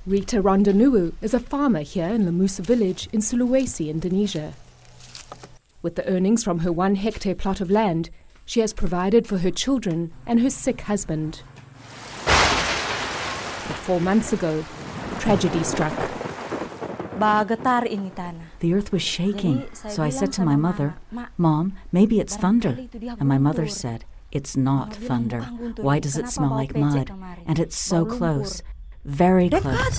Rita Rondanuwu is a farmer here in Lemusa village in Sulawesi, Indonesia. With the earnings from her 1 hectare plot of land, she has provided for her children and her sick husband. But 4 months ago, tragedy struck. The earth was shaking, so I said to my mother, "Mom, maybe it's thunder." And my mother said, "It's not thunder. Why does it smell like mud? And it's so close, very close."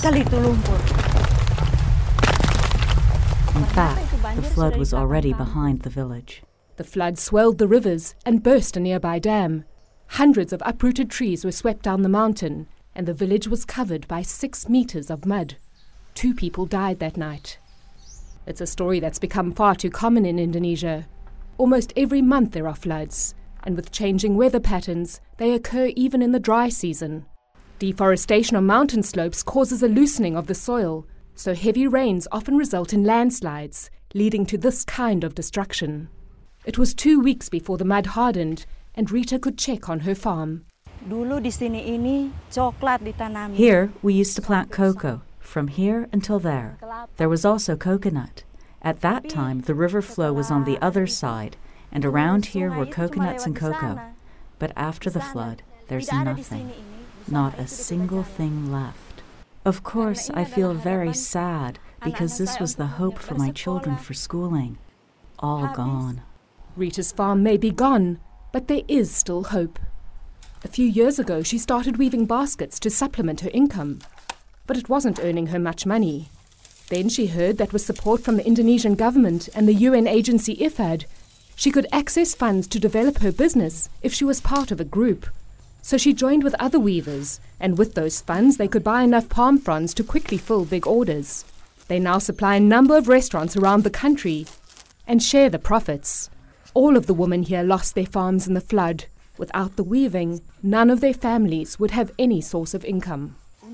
In fact, the flood was already behind the village. The flood swelled the rivers and burst a nearby dam. Hundreds of uprooted trees were swept down the mountain, and the village was covered by 6 meters of mud. 2 people died that night. It's a story that's become far too common in Indonesia. Almost every month there are floods, and with changing weather patterns, they occur even in the dry season. Deforestation on mountain slopes causes a loosening of the soil, so heavy rains often result in landslides, leading to this kind of destruction. It was 2 weeks before the mud hardened, and Rita could check on her farm. Here, we used to plant cocoa, from here until there. There was also coconut. At that time, the river flow was on the other side, and around here were coconuts and cocoa. But after the flood, there's nothing. Not a single thing left. Of course, I feel very sad, because this was the hope for my children for schooling. All gone. Rita's farm may be gone, but there is still hope. A few years ago, she started weaving baskets to supplement her income. But it wasn't earning her much money. Then she heard that with support from the Indonesian government and the UN agency IFAD, she could access funds to develop her business if she was part of a group. So she joined with other weavers, and with those funds they could buy enough palm fronds to quickly fill big orders. They now supply a number of restaurants around the country and share the profits. All of the women here lost their farms in the flood. Without the weaving, none of their families would have any source of income.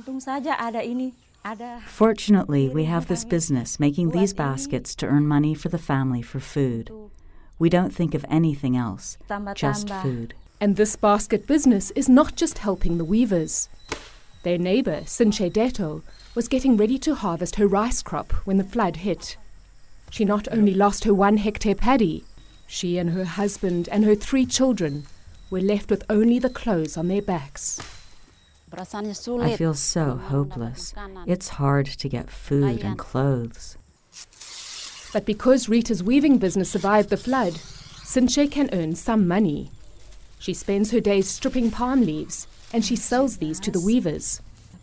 Fortunately, we have this business making these baskets to earn money for the family for food. We don't think of anything else, just food. And this basket business is not just helping the weavers. Their neighbour, Sinche Deto, was getting ready to harvest her rice crop when the flood hit. She not only lost her 1 hectare paddy, she and her husband and her 3 children were left with only the clothes on their backs. I feel so hopeless. It's hard to get food and clothes. But because Rita's weaving business survived the flood, Sinche can earn some money. She spends her days stripping palm leaves, and she sells these to the weavers.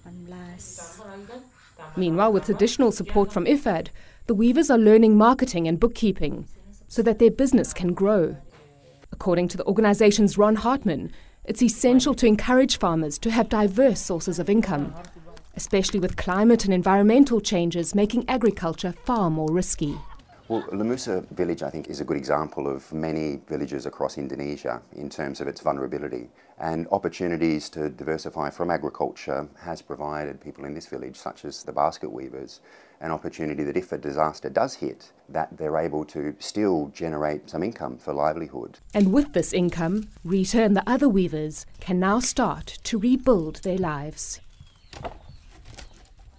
Meanwhile, with additional support from IFAD, the weavers are learning marketing and bookkeeping so that their business can grow. According to the organization's Ron Hartman, it's essential to encourage farmers to have diverse sources of income, especially with climate and environmental changes making agriculture far more risky. Well, Lemusa village, I think, is a good example of many villages across Indonesia in terms of its vulnerability. And opportunities to diversify from agriculture has provided people in this village, such as the basket weavers, an opportunity that if a disaster does hit, that they're able to still generate some income for livelihood. And with this income, Rita and the other weavers can now start to rebuild their lives.